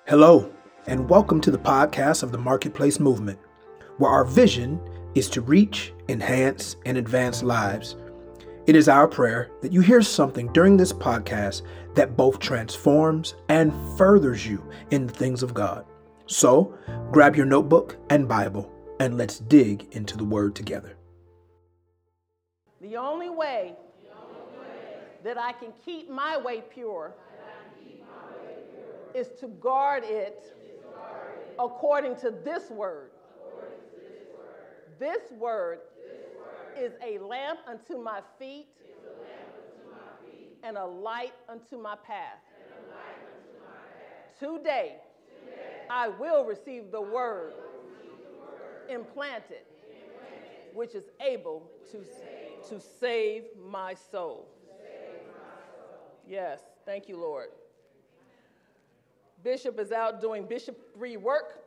Hello, and welcome to the podcast of the Marketplace Movement, where our vision is to reach, enhance, and advance lives. It is our prayer that you hear something during this podcast that both transforms and furthers you in the things of God. So, grab your notebook and Bible, and let's dig into the Word together. The only way that I can keep my way pure is to guard it according to this word. This word is a lamp unto my feet and a light unto my path. Today, I will receive the word implanted, which is able to save my soul. Yes, thank you, Lord. Bishop is out doing bishopry work.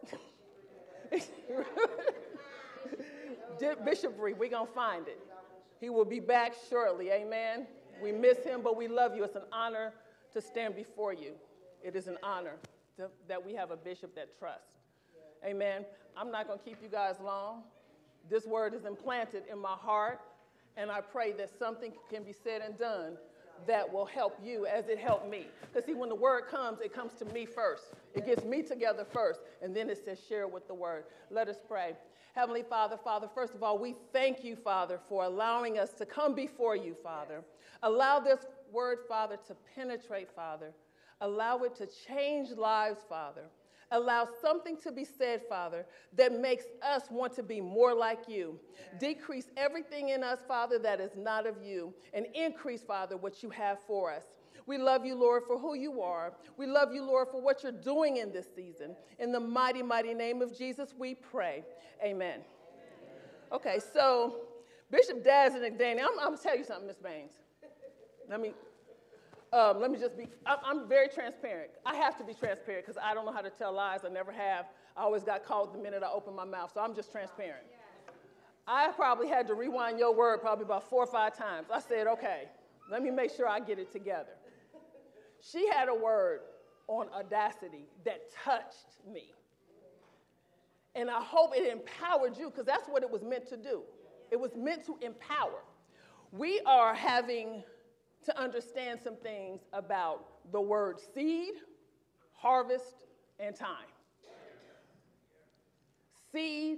Bishopry, we're going to find it. He will be back shortly, amen. We miss him, but we love you. It's an honor to stand before you. It is an honor that we have a bishop that trusts. Amen. I'm not going to keep you guys long. This word is implanted in my heart, and I pray that something can be said and done that will help you as it helped me. Because see, when the word comes, it comes to me first. It gets me together first, and then it says share with the word. Let us pray. Heavenly Father, first of all, we thank you, Father, for allowing us to come before you, Father. Allow this word, Father, to penetrate, Father. Allow it to change lives, Father. Allow something to be said, Father, that makes us want to be more like you. Decrease everything in us, Father, that is not of you, and increase, Father, what you have for us. We love you, Lord, for who you are. We love you, Lord, for what you're doing in this season. In the mighty, mighty name of Jesus, we pray. Amen. Okay, so Bishop Daz and Danny, I'm going to tell you something, Miss Baines. Let me just be, I'm very transparent. I have to be transparent because I don't know how to tell lies. I never have. I always got caught the minute I open my mouth, so I'm just transparent. I probably had to rewind your word probably about 4 or 5 times. I said, okay, let me make sure I get it together. She had a word on audacity that touched me. And I hope it empowered you because that's what it was meant to do. It was meant to empower. We are having to understand some things about the word seed, harvest, and time. Seed,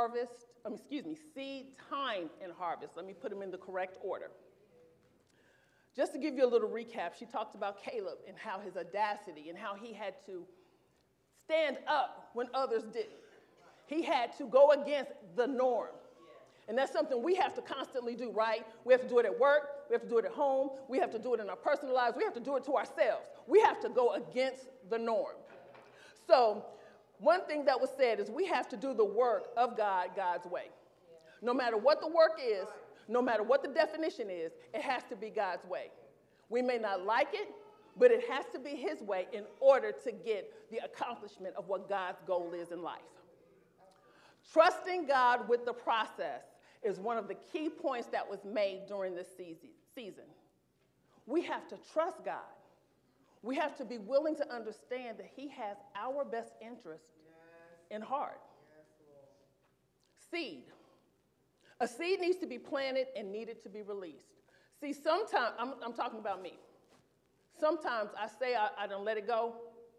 time, and harvest. Let me put them in the correct order. Just to give you a little recap, she talked about Caleb and how his audacity and how he had to stand up when others didn't. He had to go against the norm. And that's something we have to constantly do, right? We have to do it at work. We have to do it at home. We have to do it in our personal lives. We have to do it to ourselves. We have to go against the norm. So one thing that was said is we have to do the work of God God's way. No matter what the work is, no matter what the definition is, it has to be God's way. We may not like it, but it has to be his way in order to get the accomplishment of what God's goal is in life. Trusting God with the process is one of the key points that was made during this season. We have to trust God. We have to be willing to understand that he has our best interest in heart. Seed. A seed needs to be planted and needed to be released. See, sometimes, I'm talking about me. Sometimes I say I don't let it go,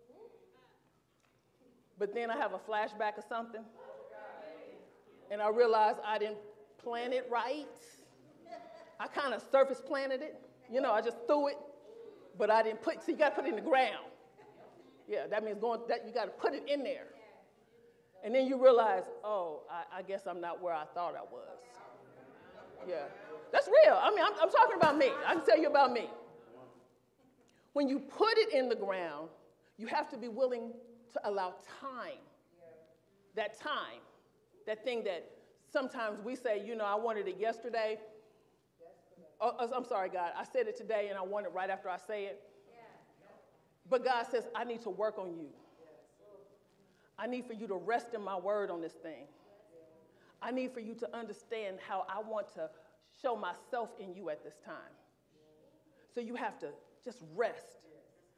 but then I have a flashback of something, and I realize I didn't plan it right. I kind of surface planted it. I just threw it, but I didn't so you got to put it in the ground. Yeah, that means you got to put it in there. And then you realize, I guess I'm not where I thought I was. Yeah, that's real. I mean, I'm talking about me. I can tell you about me. When you put it in the ground, you have to be willing to allow time. That time, that thing that sometimes we say, I wanted it yesterday. I'm sorry, God. I said it today, and I want it right after I say it. But God says, I need to work on you. I need for you to rest in my word on this thing. I need for you to understand how I want to show myself in you at this time. So you have to just rest.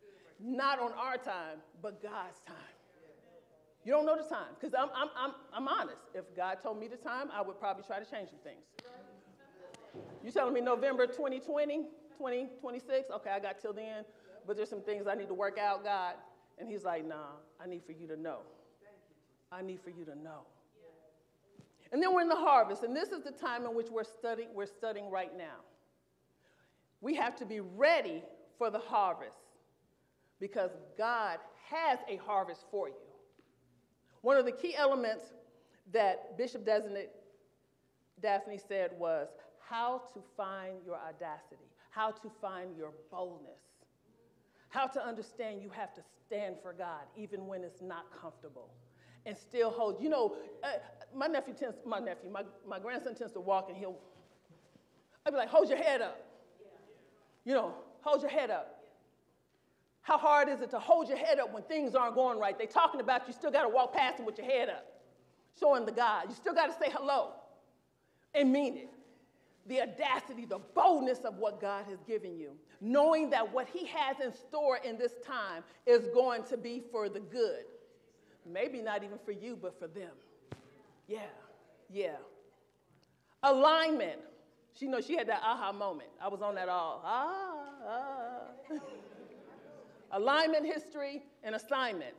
not on our time, but God's time. You don't know the time, because I'm honest. If God told me the time, I would probably try to change some things. You telling me November 2020, 2026? Okay, I got till then, but there's some things I need to work out, God. And he's like, nah, I need for you to know. I need for you to know. And then we're in the harvest, and this is the time in which we're studying right now. We have to be ready for the harvest because God has a harvest for you. One of the key elements that Bishop Designate Daphne said was how to find your audacity, how to find your boldness, how to understand you have to stand for God even when it's not comfortable and still hold. You know, my grandson tends to walk and I'd be like, hold your head up. You know, hold your head up. How hard is it to hold your head up when things aren't going right? They're talking about you still got to walk past them with your head up, showing the God. You still got to say hello and mean it. The audacity, the boldness of what God has given you, knowing that what he has in store in this time is going to be for the good. Maybe not even for you, but for them. Yeah. Alignment. She had that aha moment. I was on that all. Alignment, history, and assignment.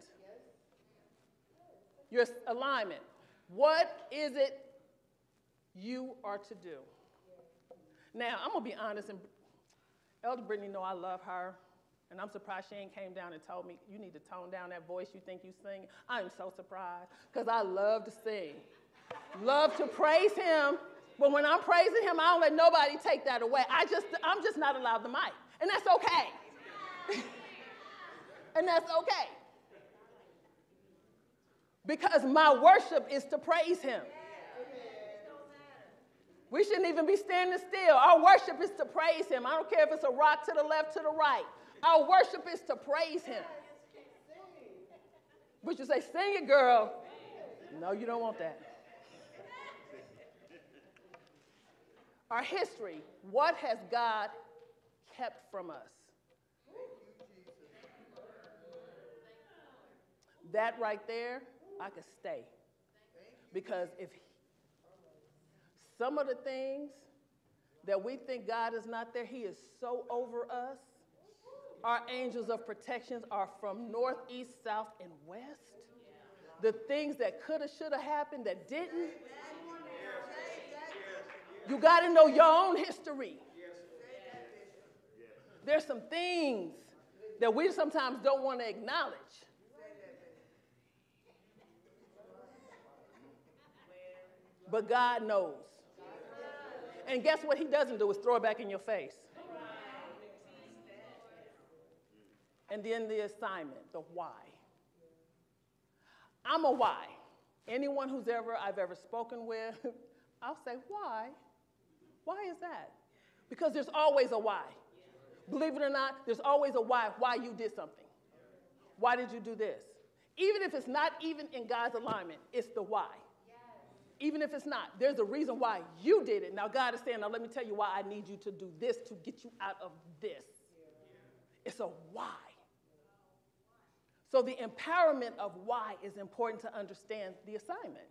Your alignment. What is it you are to do? Now, I'm going to be honest, and Elder Brittany know I love her, and I'm surprised she ain't came down and told me, you need to tone down that voice you think you sing. I'm so surprised, because I love to sing. Love to praise him, but when I'm praising him, I don't let nobody take that away. I'm just not allowed the mic, and that's okay. And that's okay. Because my worship is to praise him. We shouldn't even be standing still. Our worship is to praise him. I don't care if it's a rock to the left, to the right. Our worship is to praise him. But you say, sing it, girl. No, you don't want that. Our history, what has God kept from us? That right there, I could stay. Because if some of the things that we think God is not there, he is so over us. Our angels of protections are from north, east, south, and west. The things that coulda, shoulda happened that didn't. You got to know your own history. There's some things that we sometimes don't want to acknowledge. But God knows. And guess what he doesn't do is throw it back in your face. And then the assignment, the why. I'm a why. Anyone I've ever spoken with, I'll say, why? Why is that? Because there's always a why. Believe it or not, there's always a why you did something. Why did you do this? Even if it's not even in God's alignment, it's the why. Even if it's not, there's a reason why you did it. Now God is saying, now let me tell you why I need you to do this to get you out of this. It's a why. So the empowerment of why is important to understand the assignment.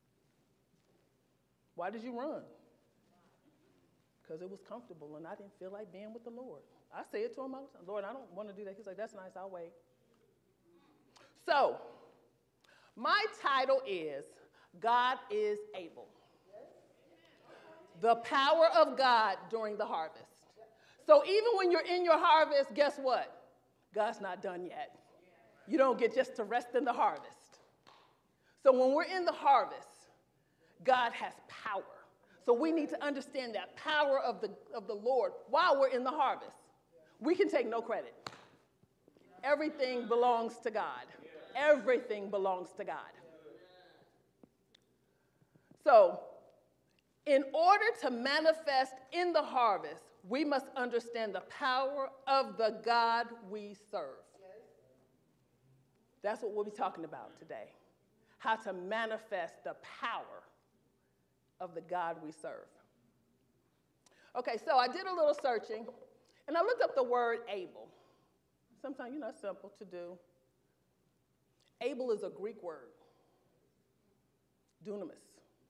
Why did you run? Because it was comfortable and I didn't feel like being with the Lord. I say it to him all the time. Lord, I don't want to do that. He's like, that's nice, I'll wait. So my title is God is able. The power of God during the harvest. So even when you're in your harvest, guess what? God's not done yet. You don't get just to rest in the harvest. So when we're in the harvest, God has power. So we need to understand that power of the Lord while we're in the harvest. We can take no credit. Everything belongs to God. Everything belongs to God. So, in order to manifest in the harvest, we must understand the power of the God we serve. That's what we'll be talking about today. How to manifest the power of the God we serve. Okay, so I did a little searching, and I looked up the word able. sometimes, it's simple to do. Able is a Greek word. Dunamis.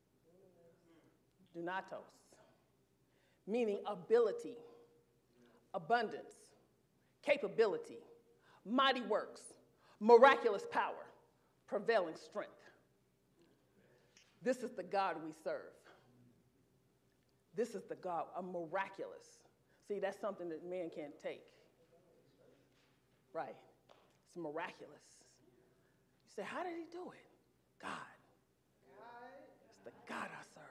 Dunatos. Meaning ability, abundance, capability, mighty works, miraculous power, prevailing strength. This is the God we serve. This is the God, a miraculous. See, that's something that man can't take. Right. It's miraculous. You say, how did he do it? God. It's the God I serve.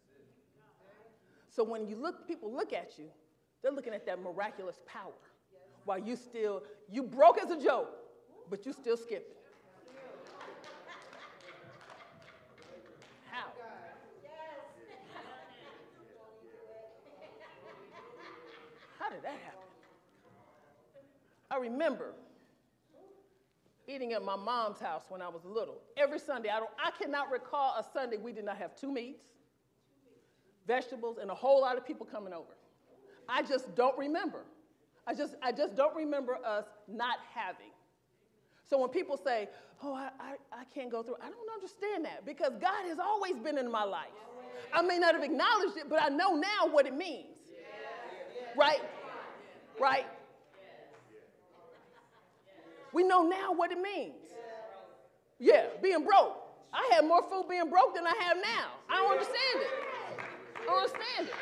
So when people look at you, they're looking at that miraculous power. While you broke as a joke, but you still skipping. How? How did that happen? I remember eating at my mom's house when I was little. Every Sunday, I cannot recall a Sunday we did not have 2 meats, vegetables, and a whole lot of people coming over. I just don't remember. I just don't remember us not having. So when people say, oh, I can't go through, I don't understand that because God has always been in my life. I may not have acknowledged it, but I know now what it means. Right? Right? We know now what it means. Yeah, being broke. I had more food being broke than I have now. I don't understand it. I don't understand it.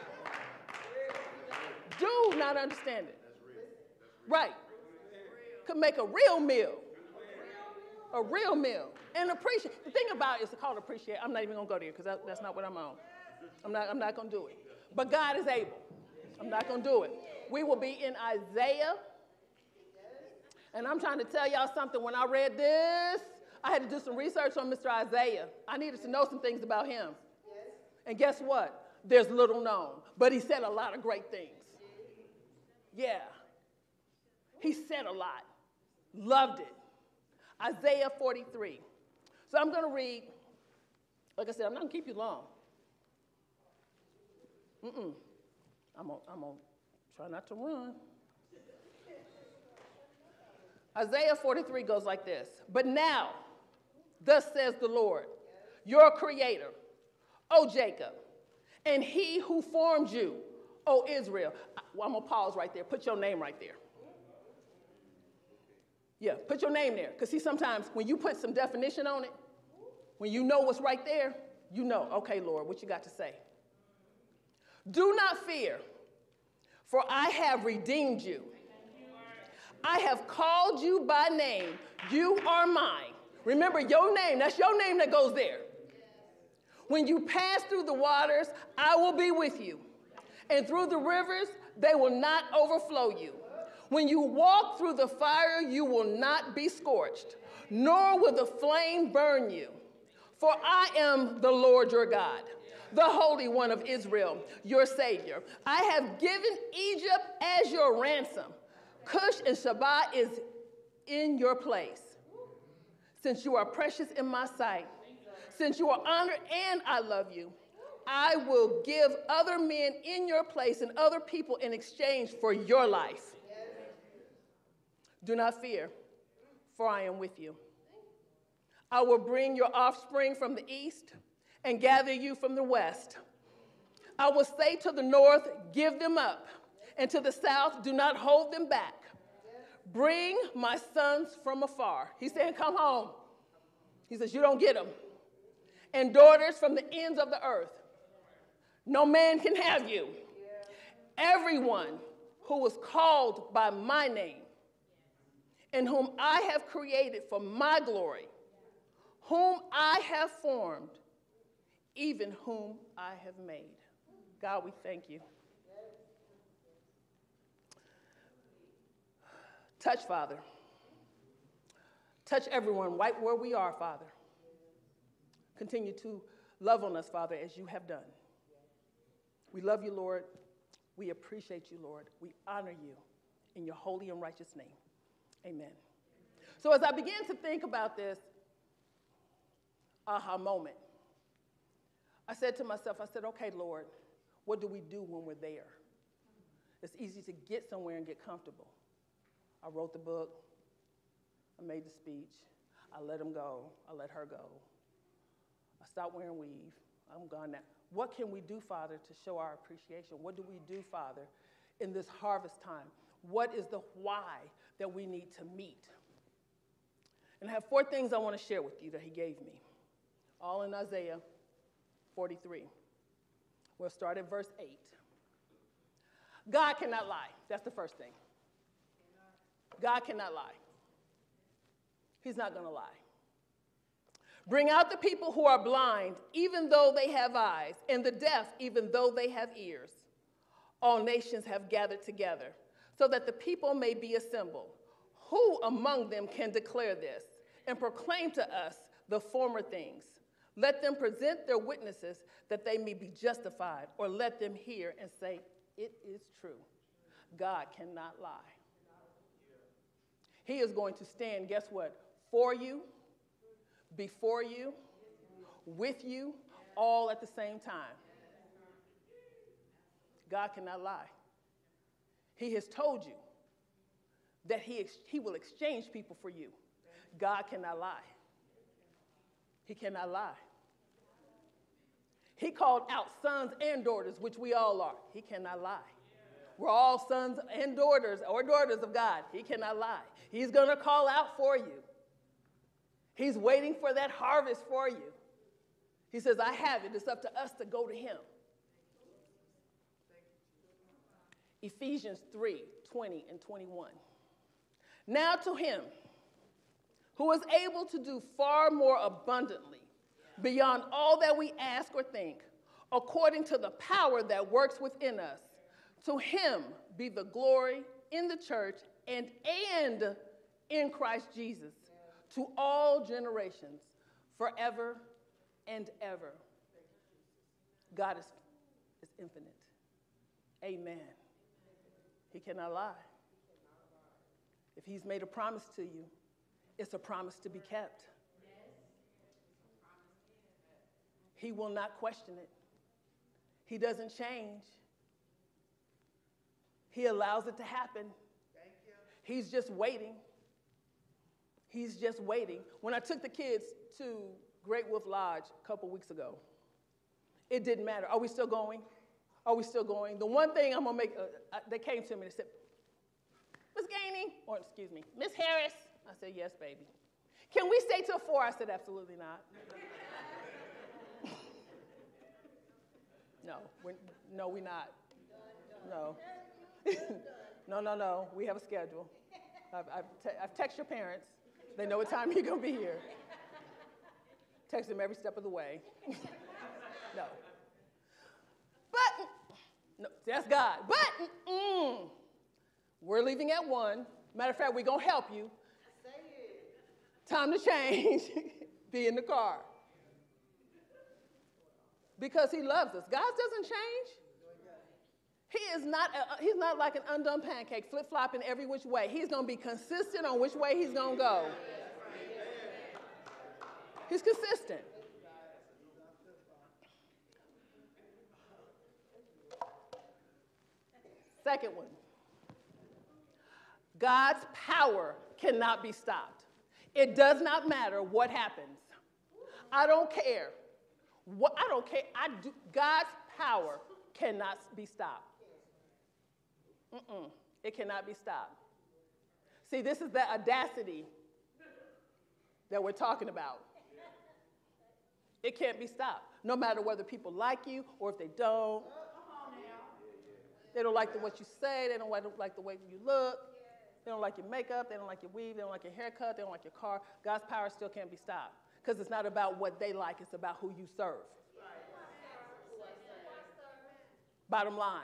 Do not understand it. Right. Could make a real meal. A real meal. And appreciate. The thing about it is called appreciate. I'm not even going to go there because that's not what I'm on. I'm not going to do it. But God is able. I'm not going to do it. We will be in Isaiah. And I'm trying to tell y'all something. When I read this, I had to do some research on Mr. Isaiah. I needed to know some things about him. And guess what? There's little known. But he said a lot of great things. Yeah. He said a lot. Loved it. Isaiah 43. So I'm going to read, like I said, I'm not going to keep you long. I'm going to try not to run. Isaiah 43 goes like this. But now, thus says the Lord, your creator, O Jacob, and he who formed you, O Israel. Well, I'm going to pause right there. Put your name right there. Yeah, put your name there. Because see, sometimes when you put some definition on it, when you know what's right there, you know, okay, Lord, what you got to say? Do not fear, for I have redeemed you. I have called you by name. You are mine. Remember your name. That's your name that goes there. When you pass through the waters, I will be with you. And through the rivers, they will not overflow you. When you walk through the fire, you will not be scorched, nor will the flame burn you. For I am the Lord your God, the Holy One of Israel, your Savior. I have given Egypt as your ransom. Cush and Sheba is in your place. Since you are precious in my sight, since you are honored and I love you, I will give other men in your place and other people in exchange for your life. Do not fear, for I am with you. I will bring your offspring from the east and gather you from the west. I will say to the north, give them up, and to the south, do not hold them back. Bring my sons from afar. He's saying, come home. He says, you don't get them. And daughters from the ends of the earth. No man can have you. Everyone who was called by my name, and whom I have created for my glory, whom I have formed, even whom I have made. God, we thank you. Touch, Father. Touch everyone right where we are, Father. Continue to love on us, Father, as you have done. We love you, Lord. We appreciate you, Lord. We honor you in your holy and righteous name. Amen. So as I began to think about this aha moment, I said to myself, okay, Lord, what do we do when we're there? It's easy to get somewhere and get comfortable. I wrote the book. I made the speech. I let him go. I let her go. I stopped wearing weave. I'm gone now. What can we do, Father, to show our appreciation? What do we do, Father, in this harvest time? What is the why that we need to meet? And I have 4 things I want to share with you that he gave me, all in Isaiah 43. We'll start at verse 8. God cannot lie. That's the first thing. God cannot lie. He's not going to lie. Bring out the people who are blind, even though they have eyes, and the deaf, even though they have ears. All nations have gathered together, so that the people may be assembled. Who among them can declare this and proclaim to us the former things? Let them present their witnesses that they may be justified, or let them hear and say, it is true. God cannot lie. He is going to stand, guess what? For you, before you, with you, all at the same time. God cannot lie. He has told you that he will exchange people for you. God cannot lie. He cannot lie. He called out sons and daughters, which we all are. He cannot lie. We're all sons and daughters or daughters of God. He cannot lie. He's going to call out for you. He's waiting for that harvest for you. He says, I have it. It's up to us to go to him. Ephesians 3:20 and 21. Now to him who is able to do far more abundantly beyond all that we ask or think, according to the power that works within us. To him be the glory in the church and in Christ Jesus to all generations, forever and ever. God is infinite. Amen. He cannot lie. If he's made a promise to you, it's a promise to be kept. He will not question it. He doesn't change. He allows it to happen. He's just waiting. He's just waiting. When I took the kids to Great Wolf Lodge a couple weeks ago, it didn't matter. Are we still going? Are we still going? The one thing I'm going to make, they came to me and said, Miss Gainey, or excuse me, Miss Harris. I said, yes, baby. Can we stay till 4? I said, absolutely not. No, we're not. No. No. We have a schedule. I've texted your parents. They know what time you're going to be here. Text them every step of the way. No. But, no, that's God. But, we're leaving at 1. Matter of fact, we're going to help you. Time to change. Be in the car. Because he loves us. God doesn't change. He's not like an undone pancake, flip-flopping every which way. He's going to be consistent on which way he's going to go. He's consistent. Second one. God's power cannot be stopped. It does not matter what happens. I don't care. I don't care. God's power cannot be stopped. It cannot be stopped. See, this is the audacity that we're talking about. It can't be stopped, no matter whether people like you or if they don't. They don't like what you say. They don't like the way you look. They don't like your makeup. They don't like your weave. They don't like your haircut. They don't like your car. God's power still can't be stopped because it's not about what they like. It's about who you serve. Bottom line.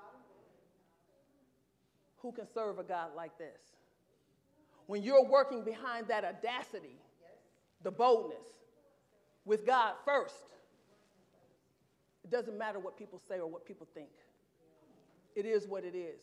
Who can serve a God like this? When you're working behind that audacity, the boldness, with God first, it doesn't matter what people say or what people think. It is what it is.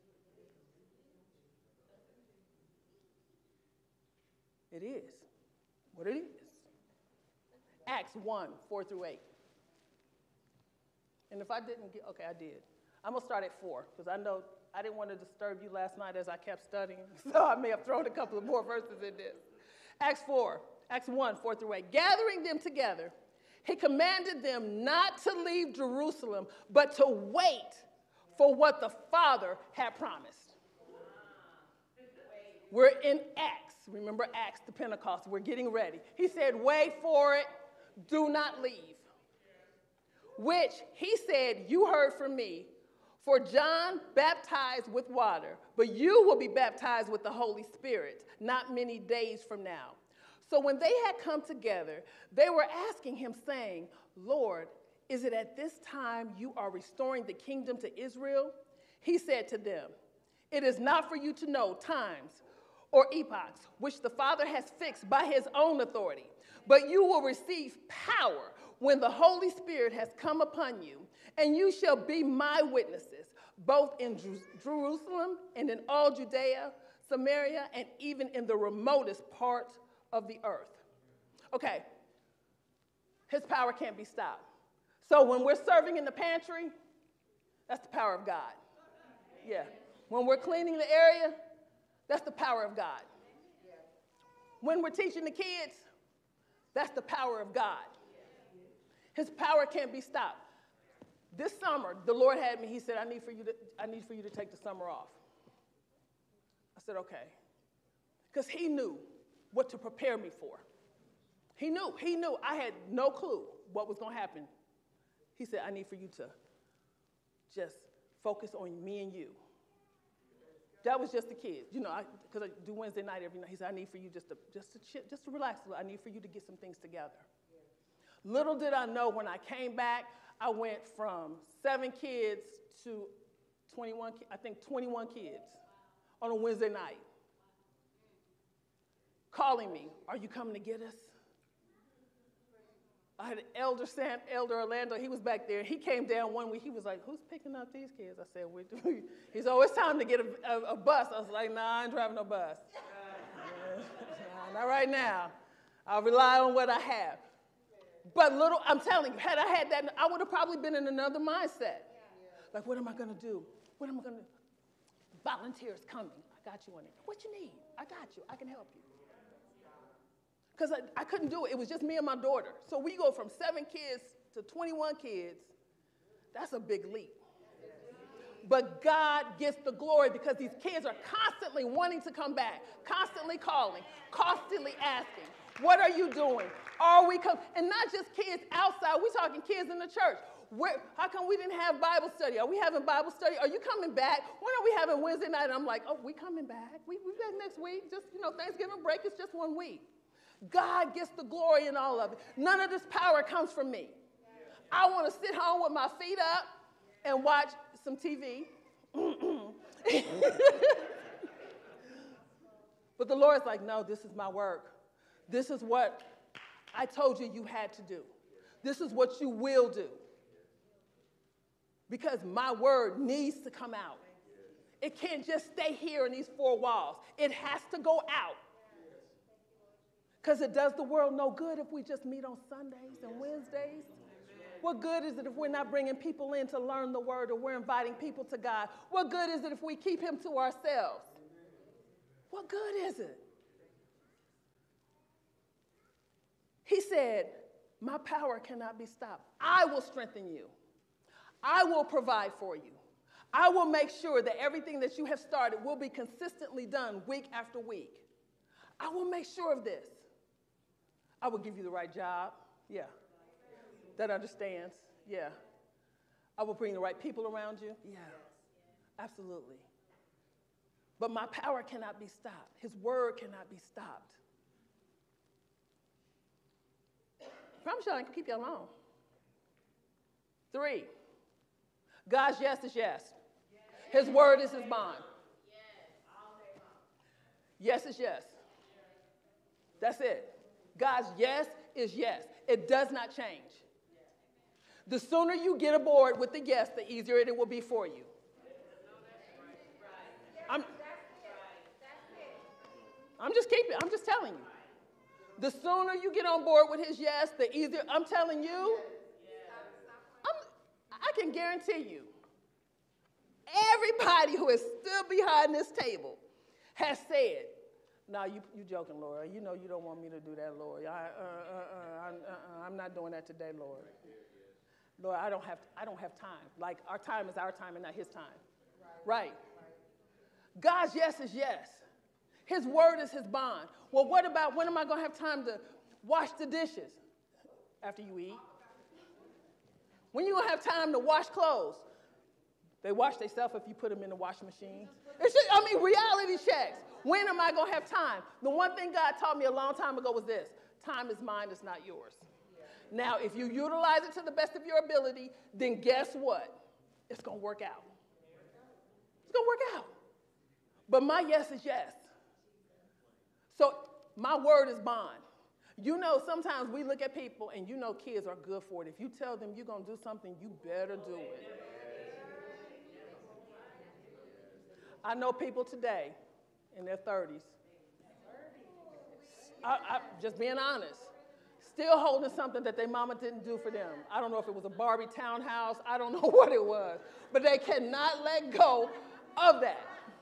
It is what it is. Acts 1, 4 through 8. And if I didn't get, okay, I did. I'm going to start at 4 because I know I didn't want to disturb you last night as I kept studying, so I may have thrown a couple of more verses in this. Acts 1, 4 through 8. Gathering them together, he commanded them not to leave Jerusalem, but to wait for what the Father had promised. We're in Acts. Remember Acts, the Pentecost. We're getting ready. He said, wait for it. Do not leave. Which he said, you heard from me. For John baptized with water, but you will be baptized with the Holy Spirit not many days from now. So when they had come together, they were asking him, saying, Lord, is it at this time you are restoring the kingdom to Israel? He said to them, it is not for you to know times or epochs which the Father has fixed by his own authority, but you will receive power when the Holy Spirit has come upon you, and you shall be my witnesses, both in Jerusalem and in all Judea, Samaria, and even in the remotest parts of the earth. Okay, his power can't be stopped. So when we're serving in the pantry, that's the power of God. Yeah. When we're cleaning the area, that's the power of God. When we're teaching the kids, that's the power of God. His power can't be stopped. This summer, the Lord had me, he said, I need for you to take the summer off. I said, okay. Because he knew what to prepare me for. He knew. I had no clue what was going to happen. He said, I need for you to just focus on me and you. That was just the kids, because I do Wednesday night every night. He said, I need for you just to relax a little. I need for you to get some things together. Little did I know, when I came back, I went from 7 kids to 21 kids on a Wednesday night. Calling me, are you coming to get us? I had Elder Orlando, he was back there. He came down one week, he was like, who's picking up these kids? I said, he's always time to get a bus. I was like, nah, I ain't driving no bus. Nah, not right now. I'll rely on what I have. But I'm telling you, had I had that, I would have probably been in another mindset. Like, what am I going to do? What am I going to do? Volunteers coming. I got you on it. What you need? I got you. I can help you. Because I couldn't do it. It was just me and my daughter. So we go from 7 kids to 21 kids. That's a big leap. But God gets the glory because these kids are constantly wanting to come back, constantly calling, constantly asking, what are you doing? Are we coming? And not just kids outside. We're talking kids in the church. How come we didn't have Bible study? Are we having Bible study? Are you coming back? When are we having Wednesday night? And I'm like, oh, we coming back. We back next week. Just, Thanksgiving break is just 1 week. God gets the glory in all of it. None of this power comes from me. I want to sit home with my feet up and watch some TV. But the Lord's like, no, this is my work. This is what I told you had to do. This is what you will do. Because my word needs to come out. It can't just stay here in these 4 walls. It has to go out. Because it does the world no good if we just meet on Sundays and Wednesdays. What good is it if we're not bringing people in to learn the word, or we're inviting people to God? What good is it if we keep him to ourselves? What good is it? He said, my power cannot be stopped. I will strengthen you. I will provide for you. I will make sure that everything that you have started will be consistently done week after week. I will make sure of this. I will give you the right job. Yeah. That understands. Yeah. I will bring the right people around you. Yeah. Absolutely. But my power cannot be stopped. His word cannot be stopped. I promise you I can keep you alone. 3. God's yes is yes. His word is his bond. Yes is yes. That's it. God's yes is yes. It does not change. The sooner you get aboard with the yes, the easier it will be for you. I'm just telling you. The sooner you get on board with his yes, the easier. I'm telling you, I can guarantee you, Everybody who has stood behind this table has said, "No, you joking, Lord. You know you don't want me to do that, Lord. I'm not doing that today, Lord. Lord, I don't have time. Like, our time is our time and not his time." Right. God's yes is yes. His word is his bond. Well, what about when am I going to have time to wash the dishes? After you eat. When you going to have time to wash clothes? They wash themselves if you put them in the washing machine. Reality checks. When am I going to have time? The one thing God taught me a long time ago was this: time is mine, it's not yours. Now, if you utilize it to the best of your ability, then guess what? It's going to work out. It's going to work out. But my yes is yes. So my word is bond. You know, sometimes we look at people, and you know kids are good for it. If you tell them you're going to do something, you better do it. I know people today in their 30s, just being honest, still holding something that their mama didn't do for them. I don't know if it was a Barbie townhouse. I don't know what it was. But they cannot let go of that.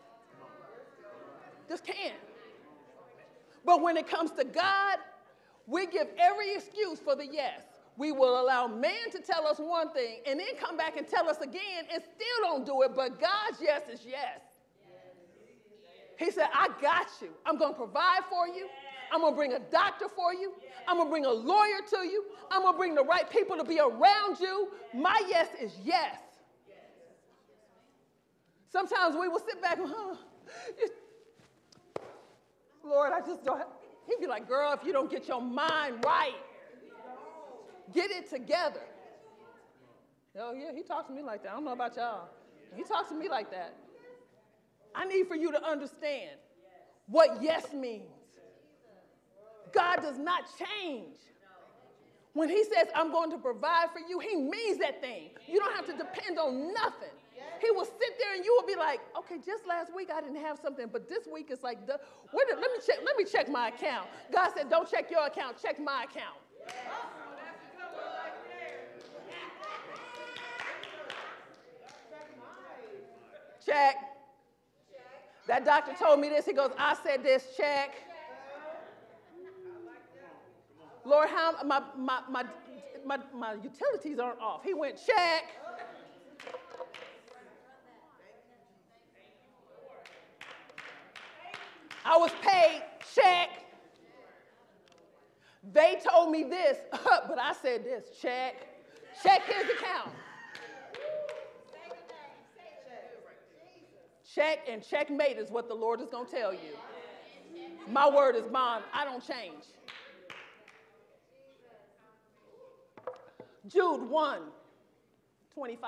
Just can't. But when it comes to God, we give every excuse for the yes. We will allow man to tell us one thing and then come back and tell us again and still don't do it. But God's yes is yes. He said, I got you. I'm going to provide for you. I'm going to bring a doctor for you. I'm going to bring a lawyer to you. I'm going to bring the right people to be around you. My yes is yes. Sometimes we will sit back and, Lord, I just don't. He'd be like, girl, if you don't get your mind right, get it together. Oh, yeah, he talks to me like that. I don't know about y'all. He talks to me like that. I need for you to understand what yes means. God does not change. When he says, I'm going to provide for you, he means that thing. You don't have to depend on nothing. He will sit there and you will be like, okay, just last week I didn't have something, but this week it's like, let me check my account. God said, don't check your account, check my account. Check. That doctor told me this. He goes, I said this, check. Lord, how my utilities aren't off. He went, check. I was paid, check. They told me this, but I said this, check. Check his account. Check and checkmate is what the Lord is going to tell you. My word is bond. I don't change. Jude 1:25.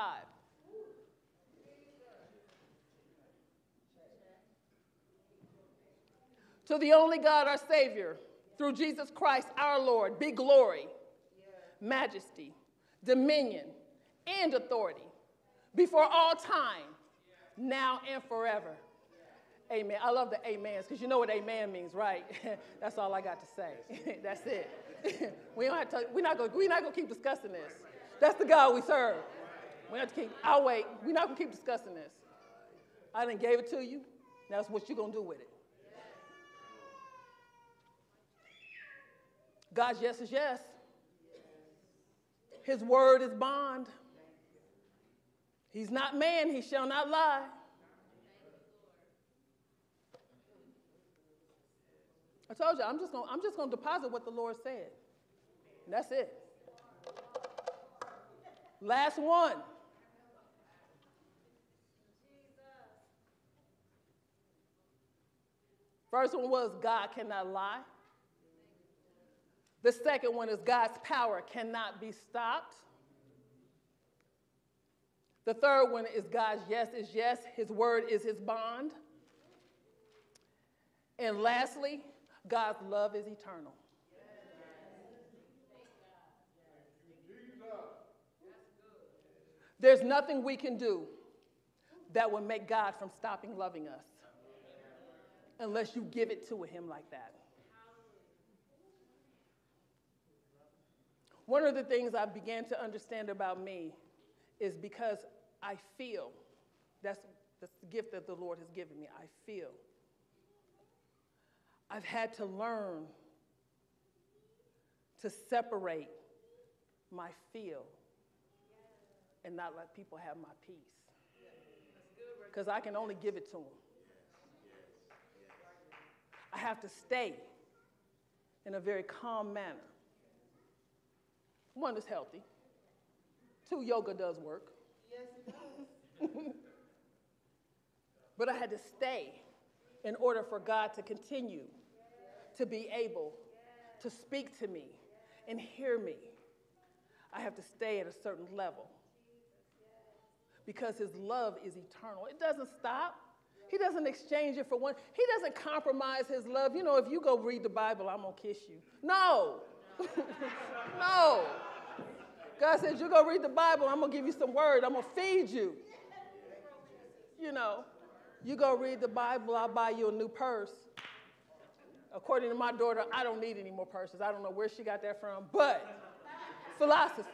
To the only God, our Savior, through Jesus Christ, our Lord, be glory, majesty, dominion, and authority before all time, now and forever. Amen. I love the amens because you know what amen means, right? That's all I got to say. That's it. We're not going to keep discussing this. That's the God we serve. I'll wait. We're not going to keep discussing this. I done gave it to you. That's what you're going to do with it. God's yes is yes. His word is bond. He's not man, he shall not lie. I told you, I'm just going to deposit what the Lord said. And that's it. Last one. First one was God cannot lie. The second one is God's power cannot be stopped. The third one is God's yes is yes. His word is his bond. And lastly, God's love is eternal. There's nothing we can do that will make God from stopping loving us unless you give it to him like that. One of the things I began to understand about me is because I feel That's the gift that the Lord has given me. I feel. I've had to learn to separate my feel and not let people have my peace. Because I can only give it to them. I have to stay in a very calm manner. One, is healthy. Two, yoga does work. Yes, it does. But I had to stay in order for God to continue to be able to speak to me and hear me. I have to stay at a certain level because his love is eternal. It doesn't stop. He doesn't exchange it for one. He doesn't compromise his love. You know, if you go read the Bible, I'm going to kiss you. No. No. God says, you go read the Bible, I'm going to give you some word. I'm going to feed you. You know, you go read the Bible, I'll buy you a new purse. According to my daughter, I don't need any more purses. I don't know where she got that from, but philosophy.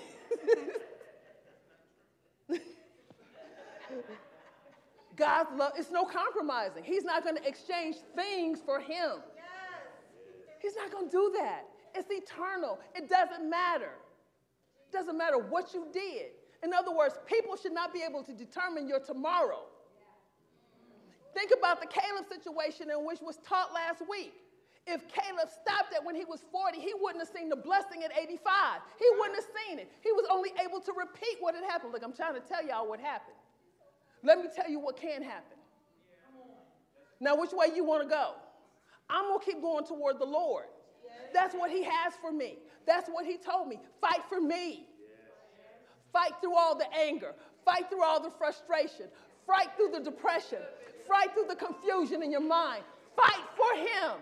God's love, it's no compromising. He's not going to exchange things for him. He's not going to do that. It's eternal. It doesn't matter. It doesn't matter what you did. In other words, people should not be able to determine your tomorrow. Think about the Caleb situation in which was taught last week. If Caleb stopped it when he was 40, he wouldn't have seen the blessing at 85. He wouldn't have seen it. He was only able to repeat what had happened. Look, I'm trying to tell y'all what happened. Let me tell you what can happen. Now, which way you want to go? I'm going to keep going toward the Lord. That's what he has for me. That's what he told me. Fight for me. Fight through all the anger. Fight through all the frustration. Fight through the depression. Fight through the confusion in your mind. Fight for him.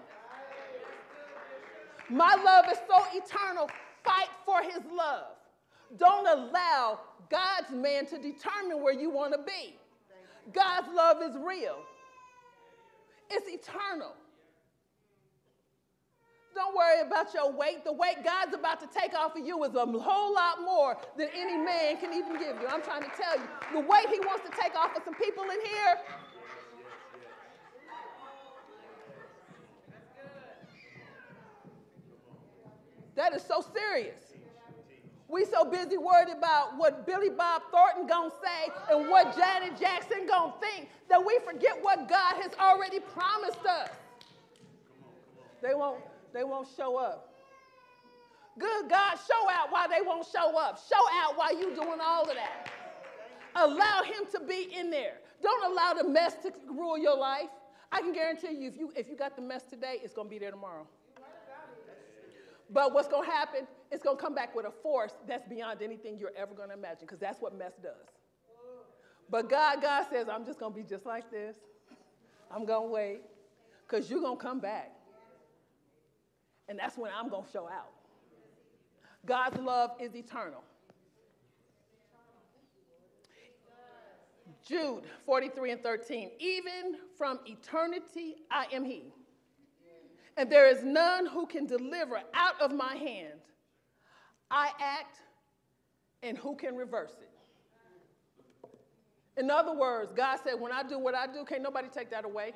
My love is so eternal. Fight for his love. Don't allow God's man to determine where you want to be. God's love is real. It's eternal. Don't worry about your weight. The weight God's about to take off of you is a whole lot more than any man can even give you. I'm trying to tell you. The weight he wants to take off of some people in here. That is so serious. We so busy worried about what Billy Bob Thornton gonna say and what Janet Jackson gonna think that we forget what God has already promised us. They won't show up. Good God, show out why they won't show up. Show out why you doing all of that. Allow him to be in there. Don't allow the mess to rule your life. I can guarantee you, if you got the mess today, it's gonna be there tomorrow. But what's going to happen, it's going to come back with a force that's beyond anything you're ever going to imagine, because that's what mess does. But God says, I'm just going to be just like this. I'm going to wait, because you're going to come back. And that's when I'm going to show out. God's love is eternal. Jude 43:13, even from eternity I am he. And there is none who can deliver out of my hand. I act, and who can reverse it? In other words, God said, when I do what I do, can't nobody take that away.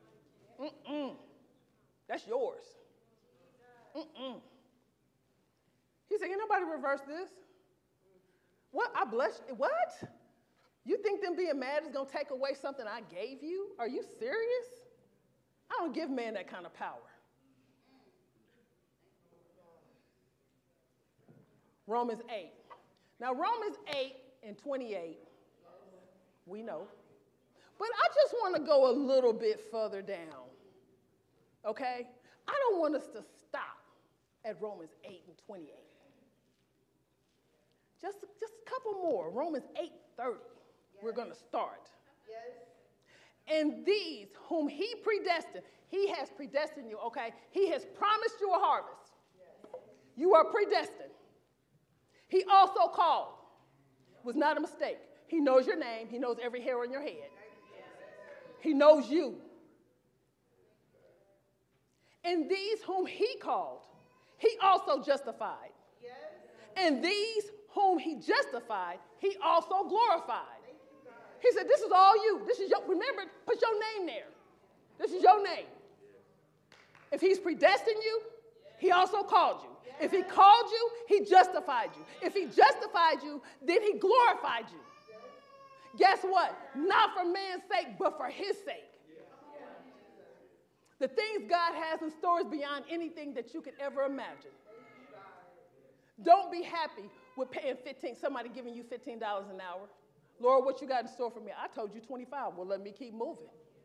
That's yours. He said, can nobody reverse this? What? I bless you. What? You think them being mad is going to take away something I gave you? Are you serious? I don't give man that kind of power. Romans 8. Now, Romans 8:28, we know. But I just want to go a little bit further down, okay? I don't want us to stop at Romans 8:28. Just a couple more. Romans 8:30, we're going to start. Yes. And these whom he predestined, he has predestined you, okay? He has promised you a harvest. Yes. You are predestined. He also called. It was not a mistake. He knows your name. He knows every hair on your head. He knows you. And these whom he called, he also justified. And these whom he justified, he also glorified. He said, this is all you. This is your, remember, put your name there. This is your name. If he's predestined you, he also called you. If he called you, he justified you. If he justified you, then he glorified you. Guess what? Not for man's sake, but for his sake. The things God has in store is beyond anything that you could ever imagine. Don't be happy with paying somebody giving you $15 an hour. Lord, what you got in store for me? I told you 25. Well, let me keep moving.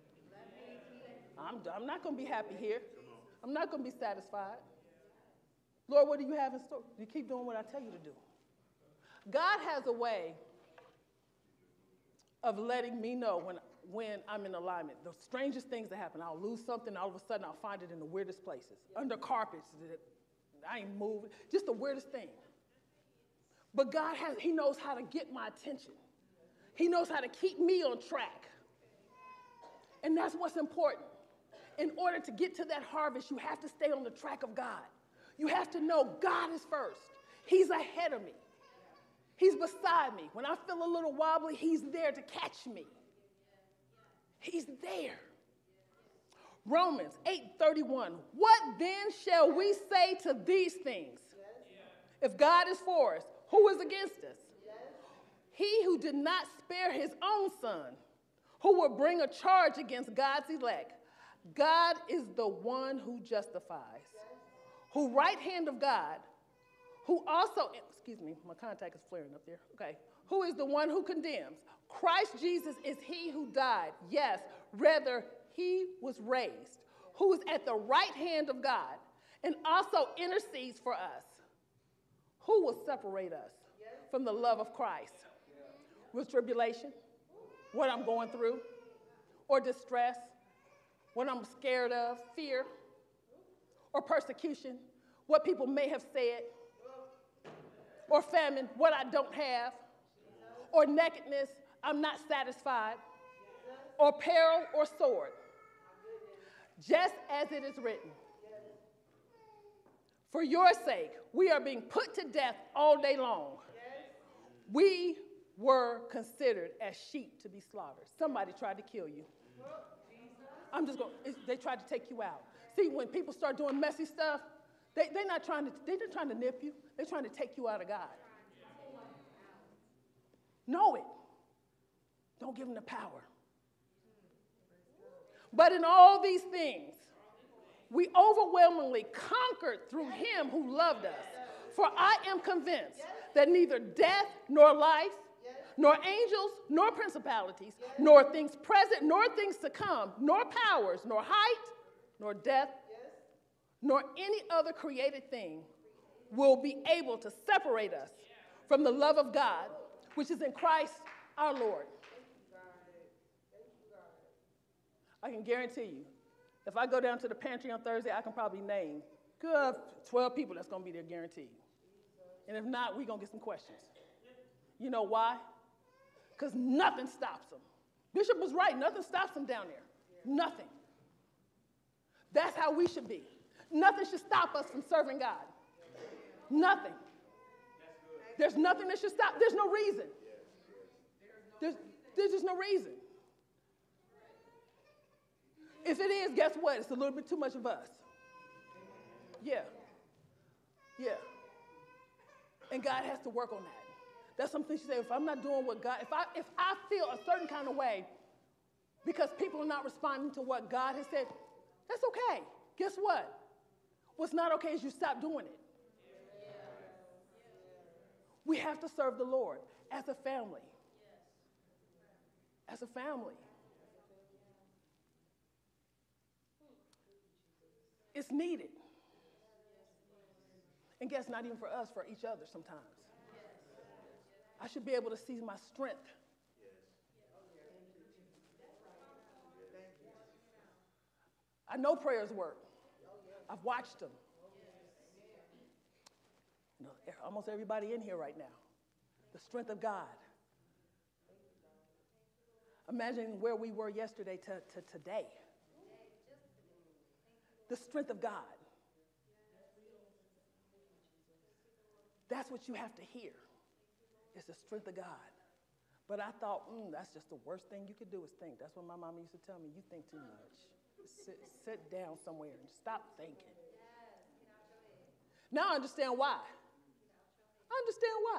I'm not going to be happy here. I'm not going to be satisfied. Lord, what do you have in store? You keep doing what I tell you to do. God has a way of letting me know when I'm in alignment. The strangest things that happen. I'll lose something, all of a sudden I'll find it in the weirdest places. Under carpets that I ain't moving. Just the weirdest thing. But God he knows how to get my attention. He knows how to keep me on track. And that's what's important. In order to get to that harvest, you have to stay on the track of God. You have to know God is first. He's ahead of me. He's beside me. When I feel a little wobbly, he's there to catch me. He's there. Romans 8:31. What then shall we say to these things? If God is for us, who is against us? He who did not spare his own son, who will bring a charge against God's elect. God is the one who justifies. Who right hand of God, who also, excuse me, my contact is flaring up there. Okay. Who is the one who condemns? Christ Jesus is he who died. Yes, rather he was raised, who is at the right hand of God and also intercedes for us. Who will separate us from the love of Christ? With tribulation, what I'm going through, or distress, what I'm scared of, fear, or persecution, what people may have said, or famine, what I don't have, or nakedness, I'm not satisfied, or peril or sword. Just as it is written, for your sake, we are being put to death all day long. We were considered as sheep to be slaughtered. Somebody tried to kill you. They tried to take you out. See, when people start doing messy stuff, they're not trying to nip you. They're trying to take you out of God. Know it. Don't give them the power. But in all these things, we overwhelmingly conquered through him who loved us. For I am convinced that neither death nor life, nor angels, nor principalities, nor things present, nor things to come, nor powers, nor height, nor depth, nor any other created thing will be able to separate us from the love of God, which is in Christ our Lord. I can guarantee you, if I go down to the pantry on Thursday, I can probably name good 12 people that's going to be there guaranteed. And if not, we're going to get some questions. You know why? Because nothing stops them. Bishop was right. Nothing stops them down there. Nothing. That's how we should be. Nothing should stop us from serving God. Nothing. There's nothing that should stop. There's no reason. There's just no reason. If it is, guess what? It's a little bit too much of us. Yeah. And God has to work on that. That's something she said, if I'm not doing what God, if I feel a certain kind of way because people are not responding to what God has said, that's okay. Guess what? What's not okay is you stop doing it. We have to serve the Lord as a family. As a family. It's needed. And guess not even for us, for each other sometimes. I should be able to see my strength. I know prayers work. I've watched them. You know, almost everybody in here right now. The strength of God. Imagine where we were yesterday to today. The strength of God. That's what you have to hear. It's the strength of God. But I thought, that's just the worst thing you could do is think. That's what my mama used to tell me. You think too much. Sit down somewhere and stop thinking. Now I understand why. I understand why.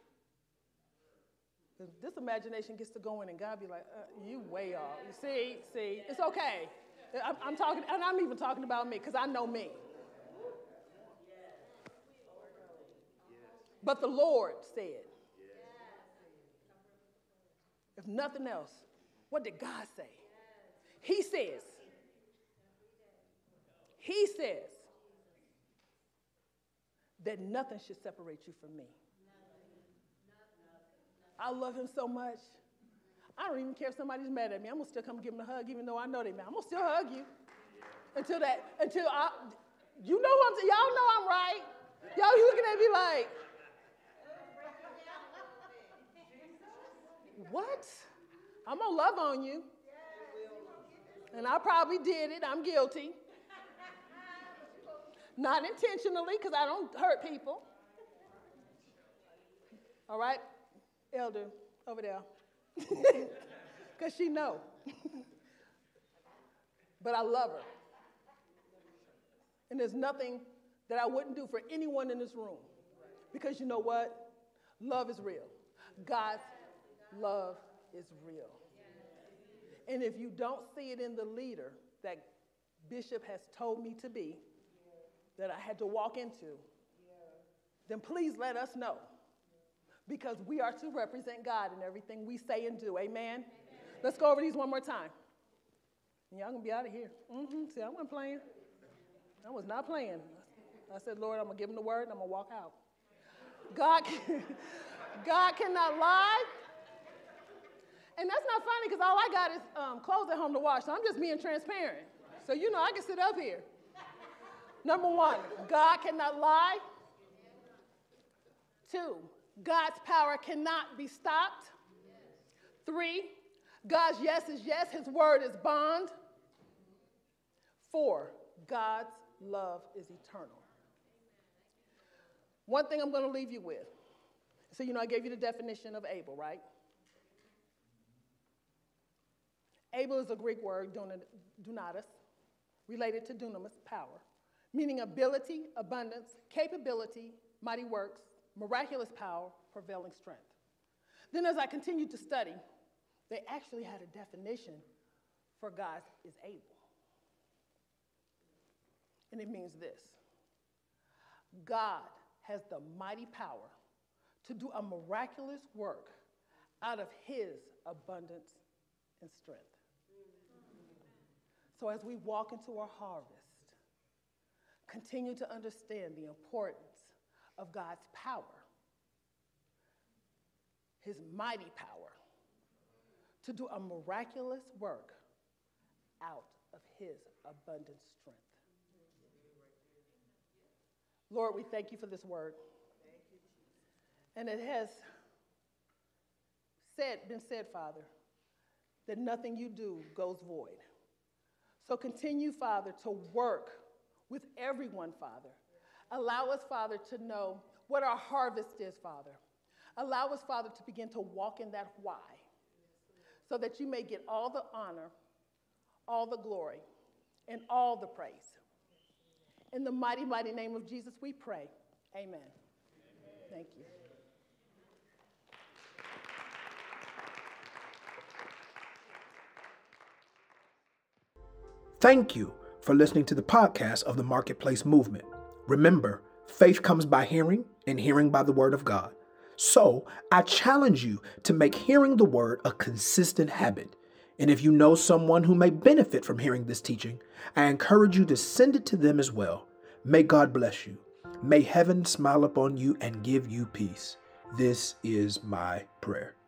This imagination gets to going and God be like, you way off. You see, it's okay. I'm talking, and I'm even talking about me because I know me. But the Lord said, if nothing else, what did God say? He says, that nothing should separate you from me. I love him so much. I don't even care if somebody's mad at me. I'm going to still come give them a hug, even though I know they're mad. I'm going to still hug you y'all know I'm right. Y'all looking at me like, what? I'm going to love on you. And I probably did it. I'm guilty. Not intentionally, because I don't hurt people. All right? Elder over there. Because she know. But I love her. And there's nothing that I wouldn't do for anyone in this room. Because you know what? Love is real. God's love is real. And if you don't see it in the leader that Bishop has told me to be, that I had to walk into, then please let us know. Because we are to represent God in everything we say and do. Amen? Let's go over these one more time. And y'all going to be out of here. See, I wasn't playing. I was not playing. I said, Lord, I'm going to give him the word and I'm going to walk out. God cannot lie. And that's not funny because all I got is clothes at home to wash. So I'm just being transparent. So, I can sit up here. Number 1, God cannot lie. 2, God's power cannot be stopped. 3, God's yes is yes, his word is bond. 4, God's love is eternal. One thing I'm going to leave you with. So, I gave you the definition of able, right? Able is a Greek word, dunamis, related to dunamis, power, meaning ability, abundance, capability, mighty works, miraculous power, prevailing strength. Then as I continued to study, they actually had a definition for God is able. And it means this. God has the mighty power to do a miraculous work out of his abundance and strength. So as we walk into our harvest, continue to understand the importance of God's power, his mighty power, to do a miraculous work out of his abundant strength. Lord, we thank you for this word. And it has been said, Father, that nothing you do goes void. So continue, Father, to work with everyone, Father. Allow us, Father, to know what our harvest is, Father. Allow us, Father, to begin to walk in that why, so that you may get all the honor, all the glory, and all the praise. In the mighty, mighty name of Jesus, we pray. Amen. Amen. Thank you. Thank you for listening to the podcast of the Marketplace Movement. Remember, faith comes by hearing, and hearing by the word of God. So I challenge you to make hearing the word a consistent habit. And if you know someone who may benefit from hearing this teaching, I encourage you to send it to them as well. May God bless you. May heaven smile upon you and give you peace. This is my prayer.